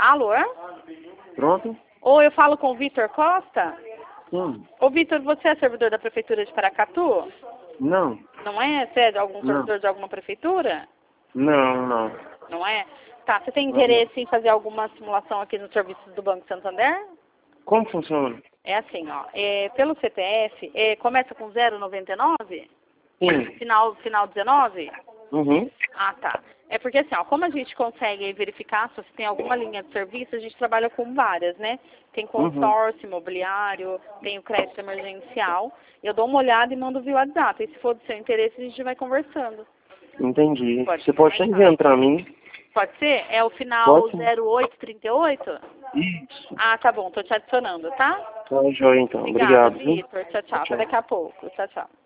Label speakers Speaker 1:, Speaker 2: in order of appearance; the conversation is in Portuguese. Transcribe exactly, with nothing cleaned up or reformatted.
Speaker 1: Alô?
Speaker 2: Pronto?
Speaker 1: Ou eu falo com o Vitor Costa?
Speaker 2: Sim.
Speaker 1: Ô, Vitor, você é servidor da Prefeitura de Paracatu?
Speaker 2: Não.
Speaker 1: Não é? Você é de algum
Speaker 2: Não.
Speaker 1: servidor de alguma prefeitura?
Speaker 2: Não, não.
Speaker 1: Não é? Tá, você tem
Speaker 2: Não.
Speaker 1: interesse em fazer alguma simulação aqui nos serviços do Banco Santander?
Speaker 2: Como funciona?
Speaker 1: É assim, ó. É, pelo C P F, é, começa com zero noventa e nove?
Speaker 2: Sim.
Speaker 1: Final, final dezenove?
Speaker 2: Uhum.
Speaker 1: Ah, tá. É porque assim, ó, como a gente consegue verificar se você tem alguma linha de serviço, a gente trabalha com várias, né? Tem consórcio imobiliário, tem o crédito emergencial. Eu dou uma olhada e mando via WhatsApp. E se for do seu interesse, a gente vai conversando.
Speaker 2: Entendi.
Speaker 1: Pode
Speaker 2: Você
Speaker 1: ser
Speaker 2: pode
Speaker 1: mais
Speaker 2: estar enviando pra mim?
Speaker 1: Pode ser? É o final
Speaker 2: Pode sim.
Speaker 1: zero oito trinta e oito?
Speaker 2: Isso.
Speaker 1: Ah, tá bom. Tô te adicionando, tá?
Speaker 2: Tá joia então.
Speaker 1: Obrigada,
Speaker 2: Obrigado. viu?
Speaker 1: Vitor. Tchau, tchau. Até
Speaker 2: Tchau.
Speaker 1: daqui a pouco. Tchau, tchau.